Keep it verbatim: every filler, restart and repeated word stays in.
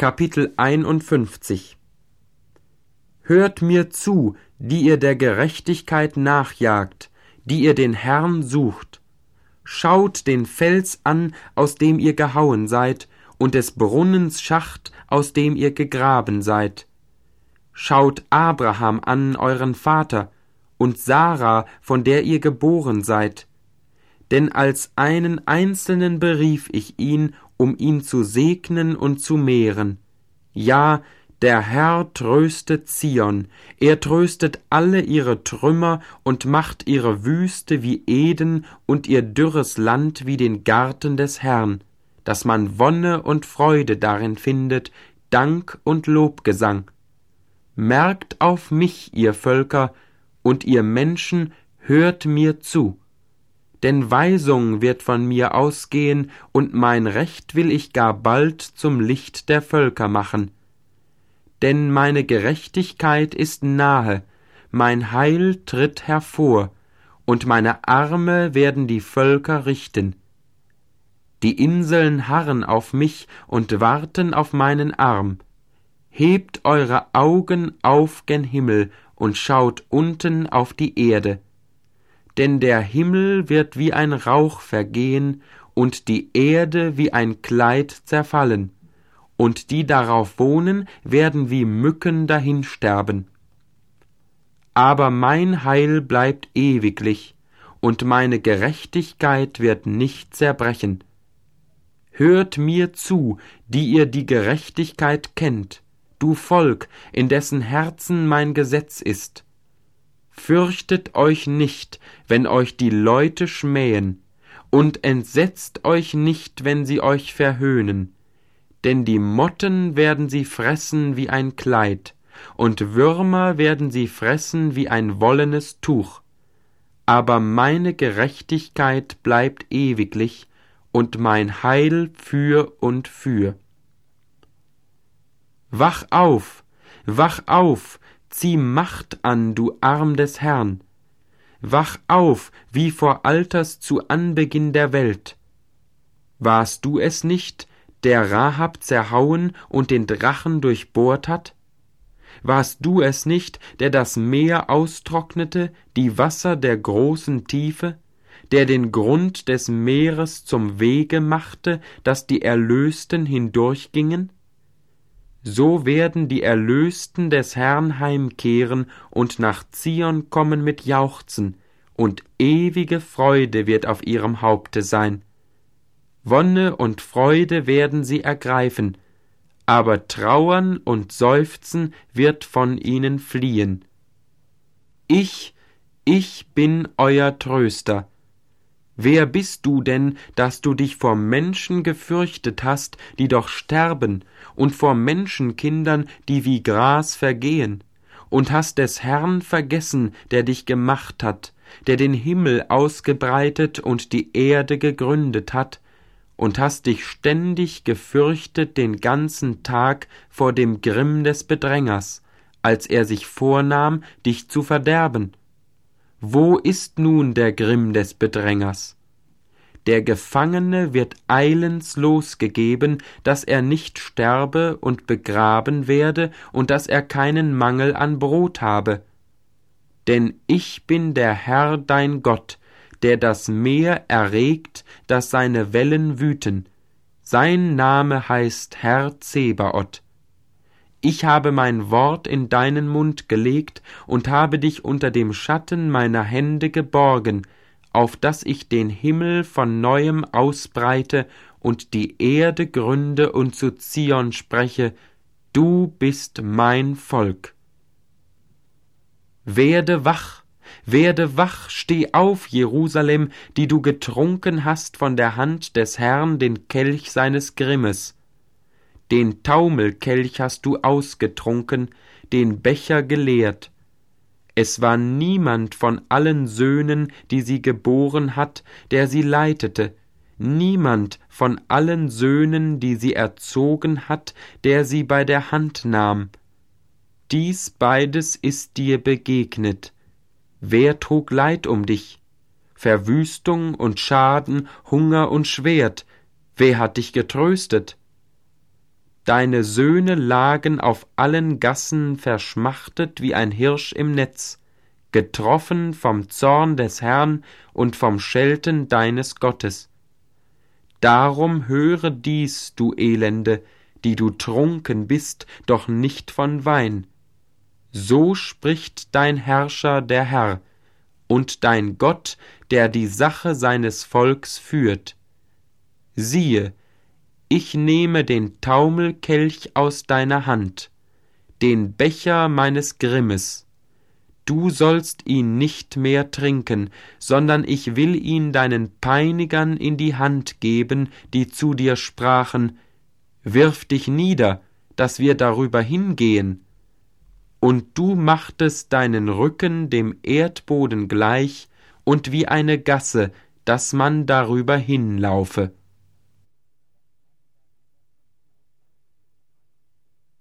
Kapitel einundfünfzig. Hört mir zu, die ihr der Gerechtigkeit nachjagt, die ihr den Herrn sucht. Schaut den Fels an, aus dem ihr gehauen seid, und des Brunnens Schacht, aus dem ihr gegraben seid. Schaut Abraham an, euren Vater, und Sarah, von der ihr geboren seid. Denn als einen Einzelnen berief ich ihn, um ihn zu segnen und zu mehren. Ja, der Herr tröstet Zion, er tröstet alle ihre Trümmer und macht ihre Wüste wie Eden und ihr dürres Land wie den Garten des Herrn, dass man Wonne und Freude darin findet, Dank und Lobgesang. Merkt auf mich, ihr Völker, und ihr Menschen, hört mir zu. Denn Weisung wird von mir ausgehen, und mein Recht will ich gar bald zum Licht der Völker machen. Denn meine Gerechtigkeit ist nahe, mein Heil tritt hervor, und meine Arme werden die Völker richten. Die Inseln harren auf mich und warten auf meinen Arm. Hebt eure Augen auf gen Himmel und schaut unten auf die Erde. Denn der Himmel wird wie ein Rauch vergehen und die Erde wie ein Kleid zerfallen, und die darauf wohnen, werden wie Mücken dahinsterben. Aber mein Heil bleibt ewiglich, und meine Gerechtigkeit wird nicht zerbrechen. Hört mir zu, die ihr die Gerechtigkeit kennt, du Volk, in dessen Herzen mein Gesetz ist. Fürchtet euch nicht, wenn euch die Leute schmähen, und entsetzt euch nicht, wenn sie euch verhöhnen. Denn die Motten werden sie fressen wie ein Kleid, und Würmer werden sie fressen wie ein wollenes Tuch. Aber meine Gerechtigkeit bleibt ewiglich, und mein Heil für und für. Wach auf, wach auf, zieh Macht an, du Arm des Herrn. Wach auf, wie vor Alters zu Anbeginn der Welt. Warst du es nicht, der Rahab zerhauen und den Drachen durchbohrt hat? Warst du es nicht, der das Meer austrocknete, die Wasser der großen Tiefe, der den Grund des Meeres zum Wege machte, dass die Erlösten hindurchgingen? So werden die Erlösten des Herrn heimkehren und nach Zion kommen mit Jauchzen, und ewige Freude wird auf ihrem Haupte sein. Wonne und Freude werden sie ergreifen, aber Trauern und Seufzen wird von ihnen fliehen. Ich, ich bin euer Tröster. Wer bist du denn, dass du dich vor Menschen gefürchtet hast, die doch sterben, und vor Menschenkindern, die wie Gras vergehen, und hast des Herrn vergessen, der dich gemacht hat, der den Himmel ausgebreitet und die Erde gegründet hat, und hast dich ständig gefürchtet den ganzen Tag vor dem Grimm des Bedrängers, als er sich vornahm, dich zu verderben? Wo ist nun der Grimm des Bedrängers? Der Gefangene wird eilends losgegeben, dass er nicht sterbe und begraben werde und dass er keinen Mangel an Brot habe. Denn ich bin der Herr dein Gott, der das Meer erregt, dass seine Wellen wüten. Sein Name heißt Herr Zebaoth. Ich habe mein Wort in deinen Mund gelegt und habe dich unter dem Schatten meiner Hände geborgen, auf dass ich den Himmel von neuem ausbreite und die Erde gründe und zu Zion spreche, du bist mein Volk. Werde wach, werde wach, steh auf, Jerusalem, die du getrunken hast von der Hand des Herrn den Kelch seines Grimmes. Den Taumelkelch hast du ausgetrunken, den Becher geleert. Es war niemand von allen Söhnen, die sie geboren hat, der sie leitete, niemand von allen Söhnen, die sie erzogen hat, der sie bei der Hand nahm. Dies beides ist dir begegnet. Wer trug Leid um dich? Verwüstung und Schaden, Hunger und Schwert. Wer hat dich getröstet? Deine Söhne lagen auf allen Gassen verschmachtet wie ein Hirsch im Netz, getroffen vom Zorn des Herrn und vom Schelten deines Gottes. Darum höre dies, du Elende, die du trunken bist, doch nicht von Wein. So spricht dein Herrscher, der Herr, und dein Gott, der die Sache seines Volks führt. Siehe, ich nehme den Taumelkelch aus deiner Hand, den Becher meines Grimmes. Du sollst ihn nicht mehr trinken, sondern ich will ihn deinen Peinigern in die Hand geben, die zu dir sprachen, wirf dich nieder, dass wir darüber hingehen. Und du machtest deinen Rücken dem Erdboden gleich und wie eine Gasse, dass man darüber hinlaufe.